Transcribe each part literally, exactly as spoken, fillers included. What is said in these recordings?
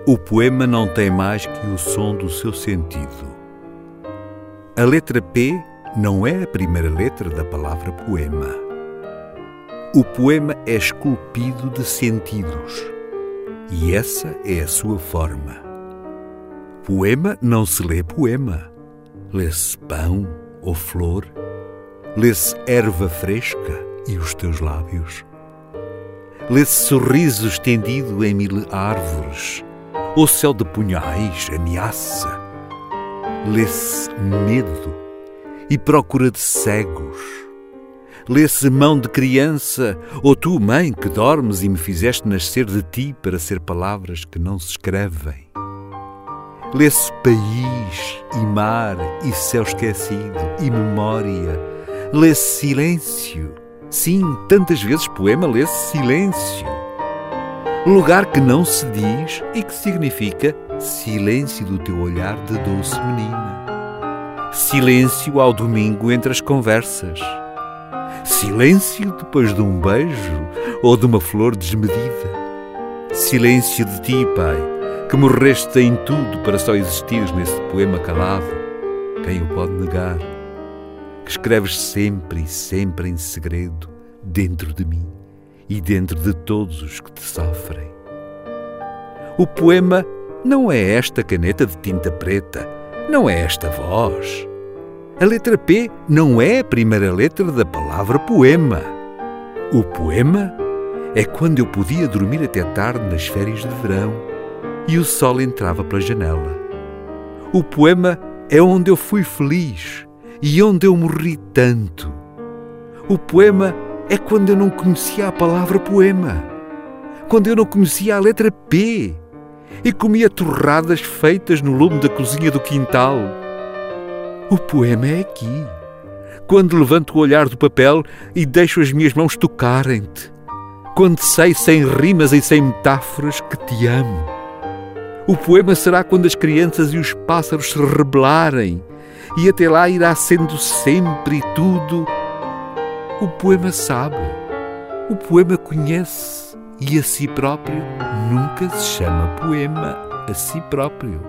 O poema não tem mais que o som do seu sentido. A letra P não é a primeira letra da palavra poema. O poema é esculpido de sentidos e essa é a sua forma. Poema não se lê poema. Lê-se pão ou flor. Lê-se erva fresca e os teus lábios. Lê-se sorriso estendido em mil árvores, ou céu de punhais, ameaça. Lê-se medo e procura de cegos. Lê-se mão de criança, ou tu, mãe, que dormes e me fizeste nascer de ti para ser palavras que não se escrevem. Lê-se país e mar e céu esquecido e memória. Lê-se silêncio. Sim, tantas vezes poema lê-se silêncio. Lugar que não se diz e que significa silêncio do teu olhar de doce menina. Silêncio ao domingo entre as conversas. Silêncio depois de um beijo ou de uma flor desmedida. Silêncio de ti, pai, que morreste em tudo para só existires nesse poema calado. Quem o pode negar? Que escreves sempre e sempre em segredo dentro de mim e dentro de todos os que te sofrem. O poema não é esta caneta de tinta preta, não é esta voz. A letra P não é a primeira letra da palavra poema. O poema é quando eu podia dormir até tarde nas férias de verão e o sol entrava pela janela. O poema é onde eu fui feliz e onde eu morri tanto. O poema é quando eu não conhecia a palavra poema, quando eu não conhecia a letra P e comia torradas feitas no lume da cozinha do quintal. O poema é aqui, quando levanto o olhar do papel e deixo as minhas mãos tocarem-te, quando sei sem rimas e sem metáforas que te amo. O poema será quando as crianças e os pássaros se rebelarem e até lá irá sendo sempre e tudo. O poema sabe, o poema conhece e a si próprio nunca se chama poema a si próprio.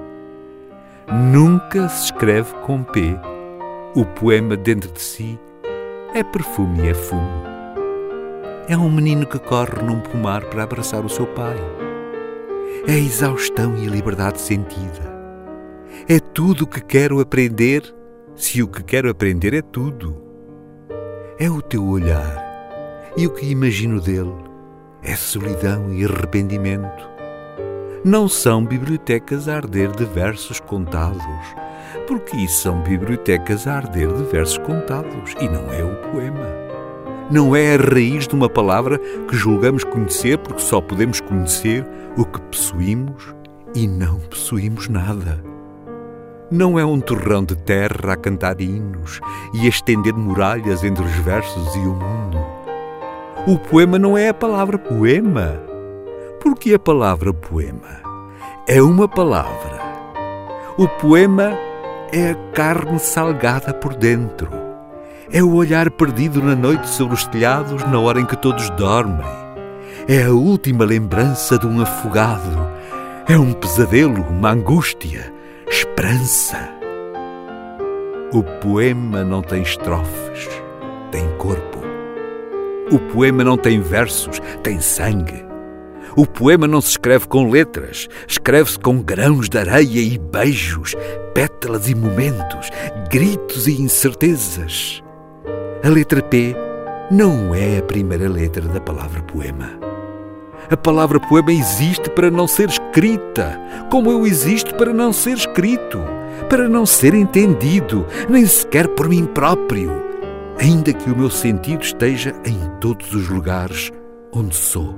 Nunca se escreve com P. O poema dentro de si é perfume e é fumo. É um menino que corre num pomar para abraçar o seu pai. É a exaustão e a liberdade sentida. É tudo o que quero aprender, se o que quero aprender é tudo. É o teu olhar, e o que imagino dele é solidão e arrependimento. Não são bibliotecas a arder de versos contados, porque isso são bibliotecas a arder de versos contados, e não é o poema. Não é a raiz de uma palavra que julgamos conhecer porque só podemos conhecer o que possuímos e não possuímos nada. Não é um torrão de terra a cantar hinos e a estender muralhas entre os versos e o mundo. O poema não é a palavra poema, porque a palavra poema é uma palavra. O poema é a carne salgada por dentro. É o olhar perdido na noite sobre os telhados na hora em que todos dormem. É a última lembrança de um afogado. É um pesadelo, uma angústia, esperança. O poema não tem estrofes, tem corpo. O poema não tem versos, tem sangue. O poema não se escreve com letras, escreve-se com grãos de areia e beijos, pétalas e momentos, gritos e incertezas. A letra P não é a primeira letra da palavra poema. A palavra poema existe para não ser escrita, como eu existo para não ser escrito, para não ser entendido, nem sequer por mim próprio, ainda que o meu sentido esteja em todos os lugares onde sou.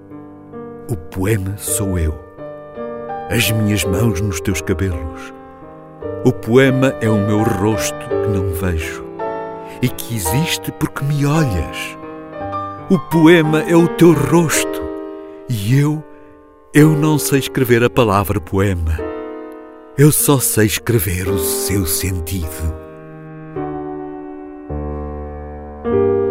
O poema sou eu, as minhas mãos nos teus cabelos. O poema é o meu rosto que não vejo e que existe porque me olhas. O poema é o teu rosto e eu, eu não sei escrever a palavra poema. Eu só sei escrever o seu sentido.